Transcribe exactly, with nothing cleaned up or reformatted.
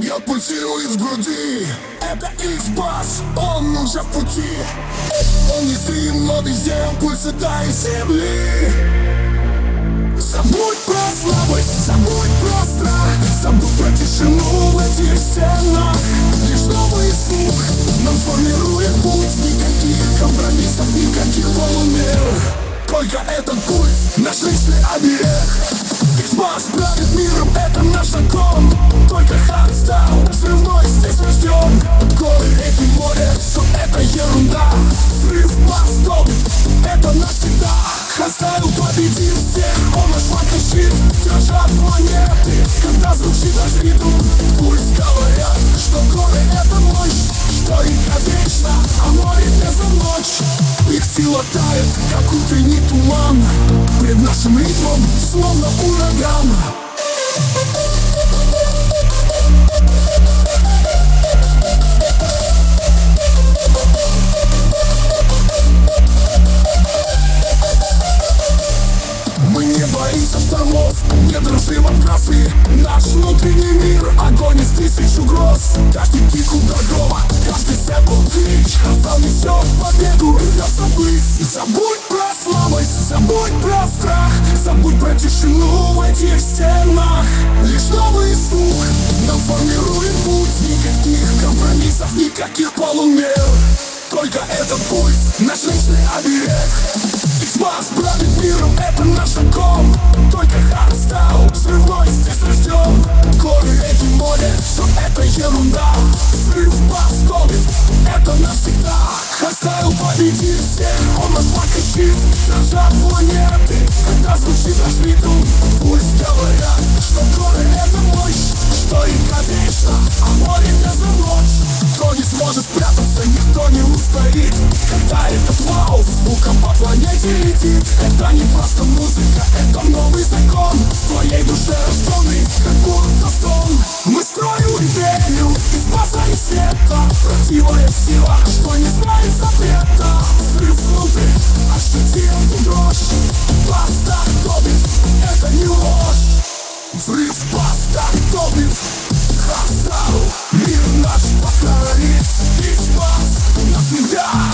бьет, пульсирует в груди. Это X-Bass, он уже в пути. Он не стрим, но везде он пульс этой земли. Забудь про слабость, забудь про страх, забудь про тишину в этих стенах. Лишь новый слух нам формирует путь. Никаких компромиссов, никаких полумер. Только этот пульс, наш личный оберег. X-Bass правит миром, это наш закон. Только хардстайл, взрывной здесь рожден. Горы, реки, море, все это ерунда. Взрыв поступит, это навсегда. Хардстайл победит всех, он наш флаг-щит. Дрожат планеты, когда звучит наш ритм. Пусть говорят, что горы это мощь, что река вечна, а море не за ночь. Их сила тает, как утренний туман. Пред нашим ритмом, словно ураган. Мы не боимся штормов, не дрожим от красы. Наш внутренний мир, огонь из тысяч угроз. Каждый пик удар грома, каждый сэмпл клич. Хардстайл несет победу, рвется ввысь. И забудь про слабость, забудь про страх, забудь про тишину в этих стенах. Лишь новый слух нам формирует путь. Никаких компромиссов, никаких полумер. Только этот пульс, наш личный оберег. X-Bass правит миром, это наш закон. Только хардстайл, взрывной здесь рожден. Горы, реки, море, все это ерунда. Взрыв поступит, это навсегда. Хардстайл победит всех, он наш флаг-щит. Дрожат планеты, когда звучит наш ритм. Пусть говорят, что горы это мощь, что река вечна, а море не за ночь. Кто не сможет спрятаться, никто не устоит. Когда этот вау звуком по планете летит. Это не просто музыка, это новый закон. В твоей душе рожденный, как будто стон. Мы строю империю из база и света. Правдивая сила, что не знает запрета. Взрыв внутрь, ощути эту дрожь. Бастак топит, это не ложь. Взрыв, бастак топит. Хардстайл, мир наш покорит. X-Bass навсегда.